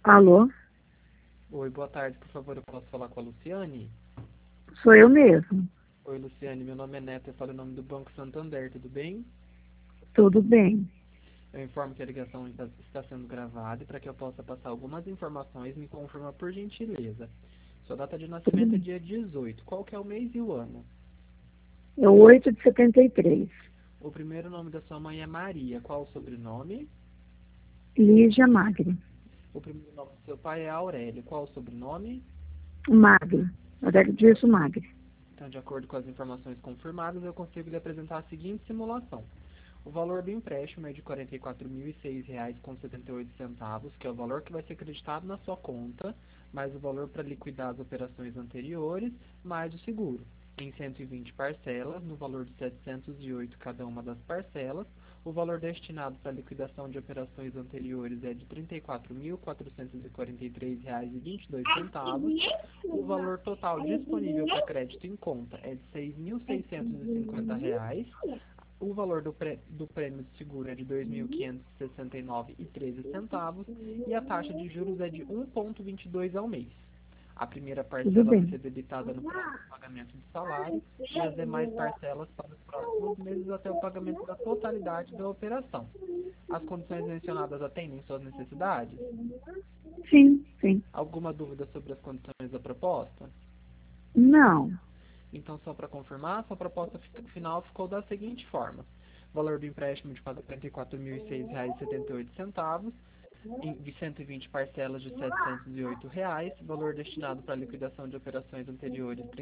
Alô? Oi, boa tarde, por favor, eu posso falar com a Luciane? Sou eu mesmo. Oi, Luciane, meu nome é Neto, eu falo em nome do Banco Santander, tudo bem? Tudo bem? Eu informo que a ligação está sendo gravada e para que eu possa passar algumas informações, me confirma por gentileza. Sua data de Tudo nascimento é bem. dia 18, qual que é o mês e o ano? É o 8 de 73. O primeiro nome da sua mãe é Maria, qual o sobrenome? Lígia Magre. O primeiro nome do seu pai é Aurélio, qual o sobrenome? Magre. Aurélio Dirso Magre. Então, de acordo com as informações confirmadas, eu consigo lhe apresentar a seguinte simulação. O valor do empréstimo é de R$ 44.006,78, que é o valor que vai ser acreditado na sua conta, mais o valor para liquidar as operações anteriores, mais o seguro, em 120 parcelas, no valor de 708 cada uma das parcelas. O valor destinado para a liquidação de operações anteriores é de R$ 34.443,22. O valor total disponível para crédito em conta é de R$ 6.650. O valor do prêmio de seguro é de R$ 2.569,13 e a taxa de juros é de 1,22 ao mês. A primeira Tudo parcela vai bem. ser debitada no prazo do pagamento do salário e as demais parcelas para os próximos meses até o pagamento da totalidade da operação. As condições mencionadas atendem suas necessidades? Sim, sim. Alguma dúvida sobre as condições da proposta? Não. Então, só para confirmar, sua proposta final ficou da seguinte forma. Valor do empréstimo de R$ 44.006,78, em 120 parcelas de R$ 708, valor destinado para liquidação de operações anteriores R$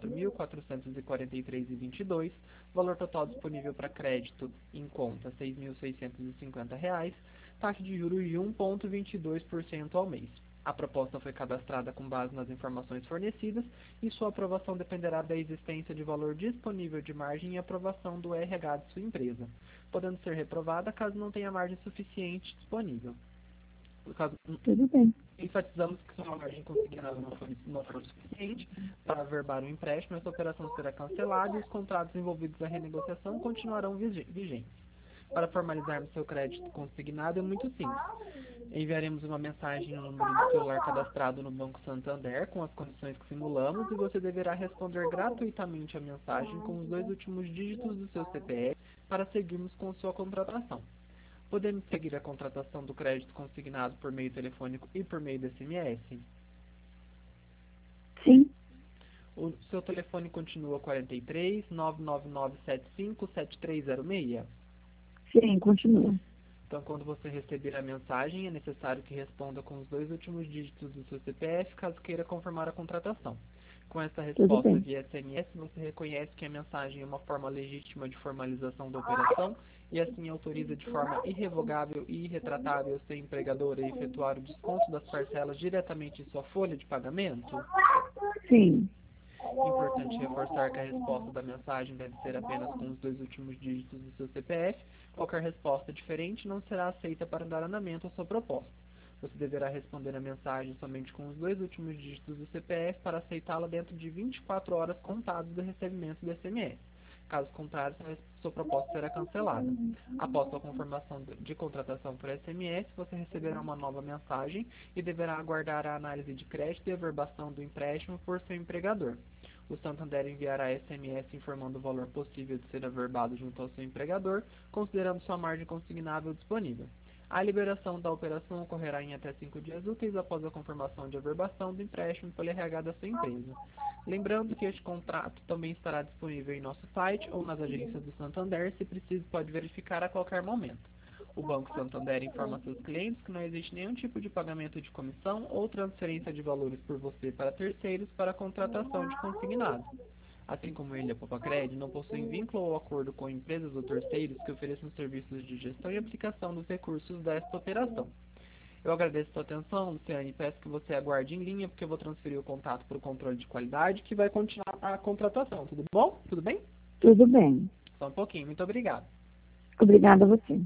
34.443,22, valor total disponível para crédito em conta R$ 6.650, taxa de juros de 1,22% ao mês. A proposta foi cadastrada com base nas informações fornecidas e sua aprovação dependerá da existência de valor disponível de margem e aprovação do RH de sua empresa, podendo ser reprovada caso não tenha margem suficiente disponível. No caso, Tudo bem. enfatizamos que se uma margem consignada não for suficiente para averbar o empréstimo, essa operação será cancelada e os contratos envolvidos na renegociação continuarão vigentes. Para formalizarmos seu crédito consignado é muito simples. Enviaremos uma mensagem no número de celular cadastrado no Banco Santander com as condições que simulamos e você deverá responder gratuitamente a mensagem com os 2 últimos dígitos do seu CPF para seguirmos com sua contratação. Podemos seguir a contratação do crédito consignado por meio telefônico e por meio de SMS? Sim. O seu telefone continua 43 99975 7306? Sim, continua. Então, quando você receber a mensagem, é necessário que responda com os 2 últimos dígitos do seu CPF, caso queira confirmar a contratação. Com essa Tudo resposta bem. via SMS, você reconhece que a mensagem é uma forma legítima de formalização da operação e assim autoriza de forma irrevogável e irretratável seu empregador a efetuar o desconto das parcelas diretamente em sua folha de pagamento? Sim. Importante reforçar que a resposta da mensagem deve ser apenas com os 2 últimos dígitos do seu CPF. Qualquer resposta diferente não será aceita para dar andamento à sua proposta. Você deverá responder a mensagem somente com os 2 últimos dígitos do CPF para aceitá-la dentro de 24 horas contadas do recebimento do SMS. Caso contrário, sua proposta será cancelada. Após sua confirmação de contratação por SMS, você receberá uma nova mensagem e deverá aguardar a análise de crédito e averbação do empréstimo por seu empregador. O Santander enviará SMS informando o valor possível de ser averbado junto ao seu empregador, considerando sua margem consignável disponível. A liberação da operação ocorrerá em até 5 dias úteis após a confirmação de averbação do empréstimo pelo RH da sua empresa. Lembrando que este contrato também estará disponível em nosso site ou nas agências do Santander, se preciso pode verificar a qualquer momento. O Banco Santander informa seus clientes que não existe nenhum tipo de pagamento de comissão ou transferência de valores por você para terceiros para a contratação de consignado. Assim como ele e a Popacred, não possuem vínculo ou acordo com empresas ou terceiros que ofereçam serviços de gestão e aplicação dos recursos desta operação. Eu agradeço a sua atenção, Luciane, e peço que você aguarde em linha, porque eu vou transferir o contato para o controle de qualidade, que vai continuar a contratação. Tudo bom? Tudo bem? Tudo bem. Só um pouquinho. Muito obrigado. Obrigada a você.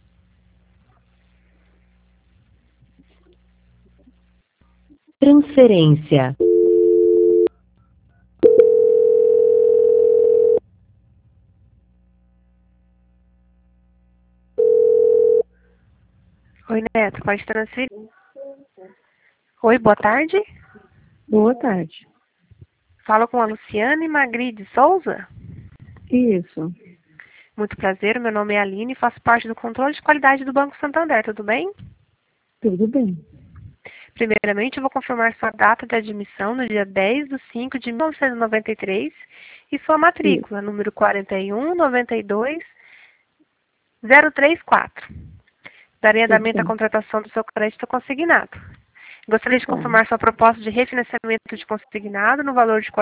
Transferência. Oi, Neto, pode transferir. Oi, boa tarde. Boa tarde. Falo com a Luciane Magri de Souza. Isso. Muito prazer, meu nome é Aline e faço parte do controle de qualidade do Banco Santander, tudo bem? Tudo bem. Primeiramente, eu vou confirmar sua data de admissão no dia 10/5/1993 e sua matrícula, número 4192034. Darei Tudo andamento à bem. contratação do seu crédito consignado. Gostaria de Tá. confirmar sua proposta de refinanciamento de consignado no valor de R$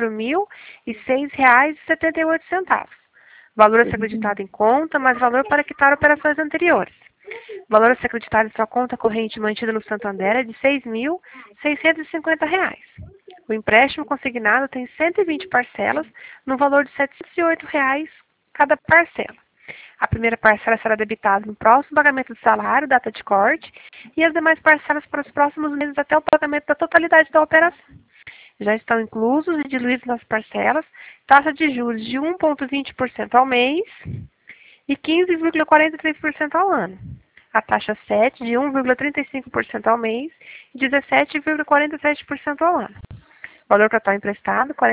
44.006,78. Valor a ser Tudo bem. acreditado em conta, mais valor para quitar operações anteriores. Valor a ser acreditado em sua conta corrente mantida no Santander é de R$ 6.650. O empréstimo consignado tem 120 parcelas, no valor de R$ 708 cada parcela. A primeira parcela será debitada no próximo pagamento do salário, data de corte, e as demais parcelas para os próximos meses até o pagamento da totalidade da operação. Já estão inclusos e diluídos nas parcelas taxa de juros de 1,20% ao mês e 15,43% ao ano. A taxa 7 de 1,35% ao mês e 17,47% ao ano. Valor total emprestado, R$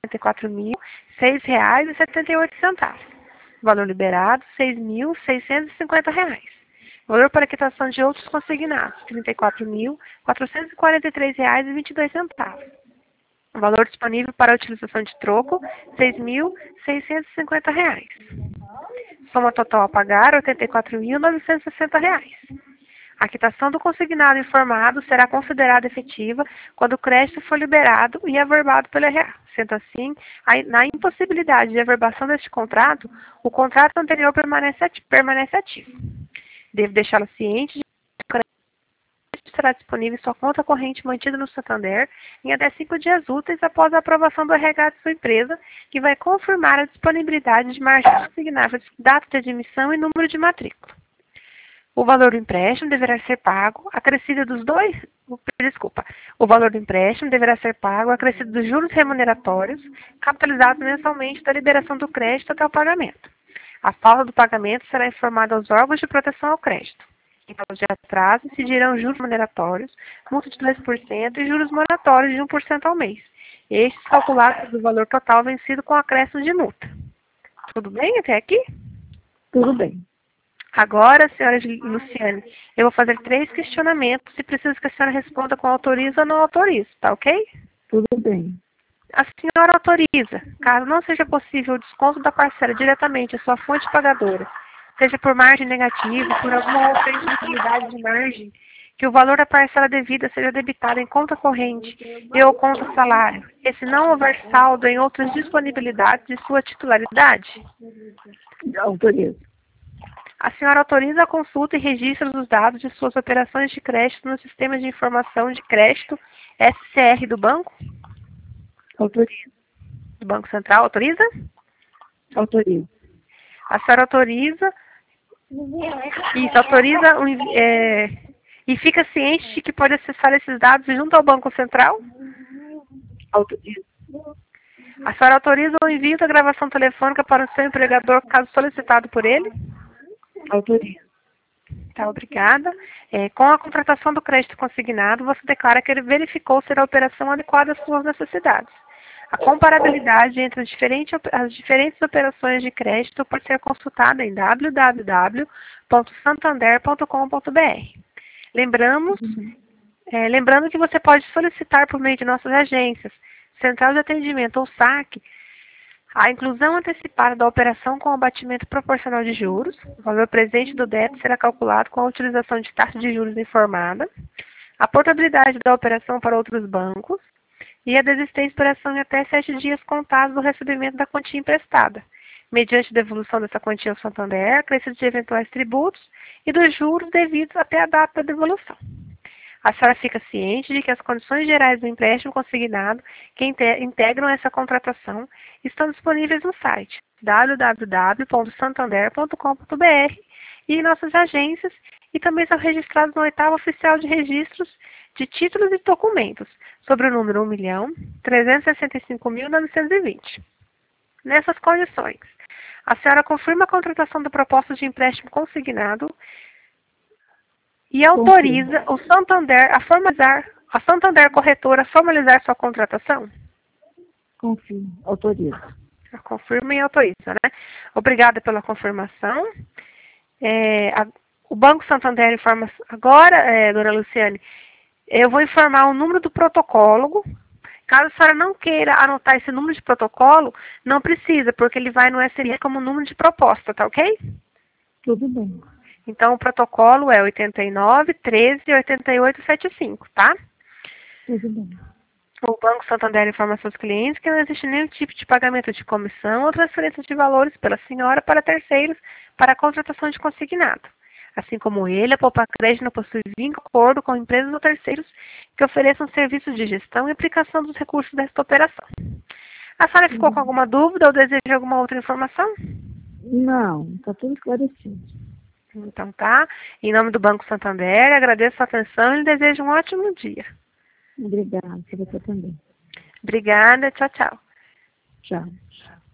44.006,78. Valor liberado, R$ 6.650. Valor para quitação de outros consignados, R$ 34.443,22. Valor disponível para a utilização de troco, R$ 6.650. Soma total a pagar, R$ 84.960. A quitação do consignado informado será considerada efetiva quando o crédito for liberado e averbado pelo RH. Sendo assim, na impossibilidade de averbação deste contrato, o contrato anterior permanece ativo. Devo deixá-lo ciente de que o crédito estará disponível em sua conta corrente mantida no Santander em até 5 dias úteis após a aprovação do RH de sua empresa, que vai confirmar a disponibilidade de margem consignável, data de admissão e número de matrícula. O valor do empréstimo deverá ser pago acrescido dos O valor do empréstimo deverá ser pago acrescido dos juros remuneratórios capitalizados mensalmente da liberação do crédito até o pagamento. A falta do pagamento será informada aos órgãos de proteção ao crédito. Em caso de atraso, incidirão juros remuneratórios, multa de 2% e juros moratórios de 1% ao mês. Estes calculados do valor total vencido com acréscimo de multa. Tudo bem até aqui? Tudo bem. Agora, senhora Luciane, eu vou fazer 3 questionamentos e preciso que a senhora responda com autoriza ou não autoriza, tá ok? Tudo bem. A senhora autoriza, caso não seja possível o desconto da parcela diretamente à sua fonte pagadora, seja por margem negativa, por alguma outra impossibilidade de margem, que o valor da parcela devida seja debitado em conta corrente e ou conta salário, e se não houver saldo em outras disponibilidades de sua titularidade? Autorizo. A senhora autoriza a consulta e registro dos dados de suas operações de crédito no Sistema de Informação de Crédito SCR do banco? Autorizo. Do Banco Central, autoriza? Autorizo. A senhora autoriza e fica ciente de que pode acessar esses dados junto ao Banco Central? Autorizo. A senhora autoriza o envio da gravação telefônica para o seu empregador, caso solicitado por ele? Autorizo. Tá, obrigada. Com a contratação do crédito consignado, você declara que ele verificou ser a operação adequada às suas necessidades. A comparabilidade entre as diferentes operações de crédito pode ser consultada em www.santander.com.br. Lembrando que você pode solicitar por meio de nossas agências, Central de Atendimento ou SAC, a inclusão antecipada da operação com abatimento proporcional de juros. O valor presente do débito será calculado com a utilização de taxa de juros informada, a portabilidade da operação para outros bancos e a desistência da operação em até 7 dias contados do recebimento da quantia emprestada, mediante devolução dessa quantia ao Santander, acrescido de eventuais tributos e dos juros devidos até a data da devolução. A senhora fica ciente de que as condições gerais do empréstimo consignado que integram essa contratação estão disponíveis no site www.santander.com.br e em nossas agências e também são registrados no 8º Oficial de Registros de Títulos e Documentos, sobre o número 1.365.920. Nessas condições, a senhora confirma a contratação da proposta de empréstimo consignado e autoriza o Santander a formalizar a Santander Corretora formalizar sua contratação? Confirmo. Autorizo. Confirma e autoriza, né? Obrigada pela confirmação. O Banco Santander informa agora, dona Luciane, eu vou informar o número do protocolo. Caso a senhora não queira anotar esse número de protocolo, não precisa, porque ele vai no SMS como número de proposta, tá ok? Tudo bem. Então, o protocolo é 89 13 88 75, tá? Tudo bem. O Banco Santander informa seus clientes que não existe nenhum tipo de pagamento de comissão ou transferência de valores pela senhora para terceiros para a contratação de consignado. Assim como ele, a Poupa Crédito não possui vínculo ou acordo com empresas ou terceiros que ofereçam serviços de gestão e aplicação dos recursos desta operação. A senhora ficou com alguma dúvida ou deseja alguma outra informação? Não, está tudo esclarecido. Então tá. Em nome do Banco Santander, agradeço a atenção e lhe desejo um ótimo dia. Obrigada, você também. Obrigada, tchau, tchau. Tchau.